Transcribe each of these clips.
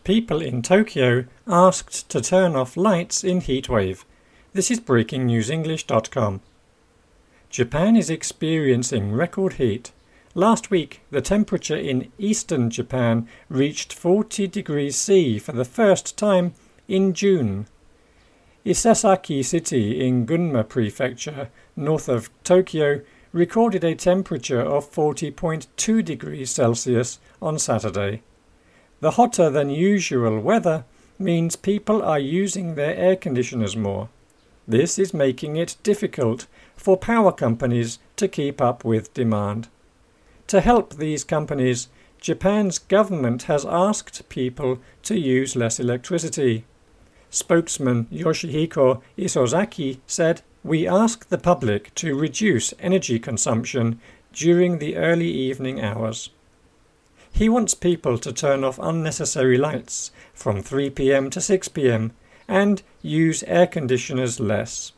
People in Tokyo asked to turn off lights in heatwave. This is breakingnewsenglish.com. Japan is experiencing record heat. Last week, the temperature in eastern Japan reached 40 degrees C for the first time in June. Isesaki City in Gunma Prefecture, north of Tokyo, recorded a temperature of 40.2 degrees Celsius on Saturday. The hotter than usual weather means people are using their air conditioners more. This is making it difficult for power companies to keep up with demand. To help these companies, Japan's government has asked people to use less electricity. Spokesman Yoshihiko Isozaki said, "We ask the public to reduce energy consumption during the early evening hours." He wants people to turn off unnecessary lights from 3 p.m. to 6 p.m. and use air conditioners less.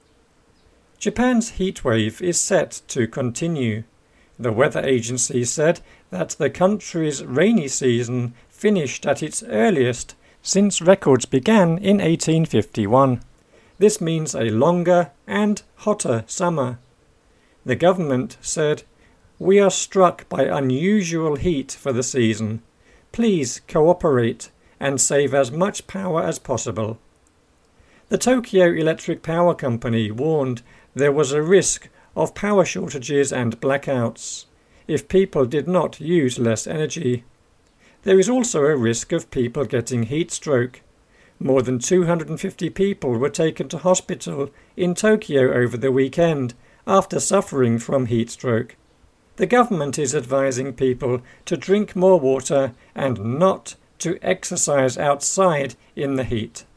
Japan's heatwave is set to continue. The weather agency said that the country's rainy season finished at its earliest since records began in 1851. This means a longer and hotter summer. The government said, "We are struck by unusual heat for the season. Please cooperate and save as much power as possible." The Tokyo Electric Power Company warned there was a risk of power shortages and blackouts if people did not use less energy. There is also a risk of people getting heat stroke. More than 250 people were taken to hospital in Tokyo over the weekend after suffering from heat stroke. The government is advising people to drink more water and not to exercise outside in the heat.